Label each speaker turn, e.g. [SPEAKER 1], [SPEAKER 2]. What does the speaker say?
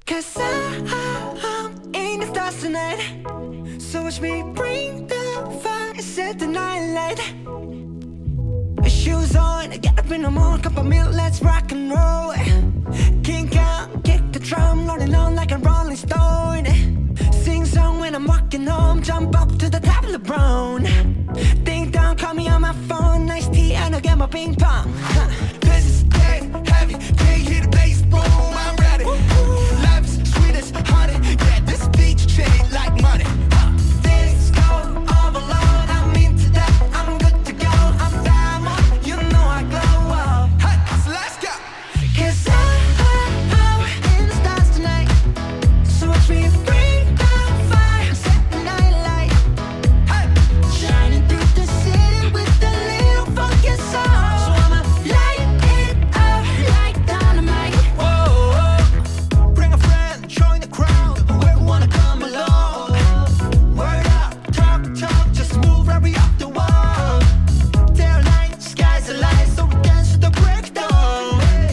[SPEAKER 1] Cause I'm in the stars tonight. So watch me bring the fire and set the night light. Shoes on, get up in the morning, cup of milk, let's rock and roll. Kink out,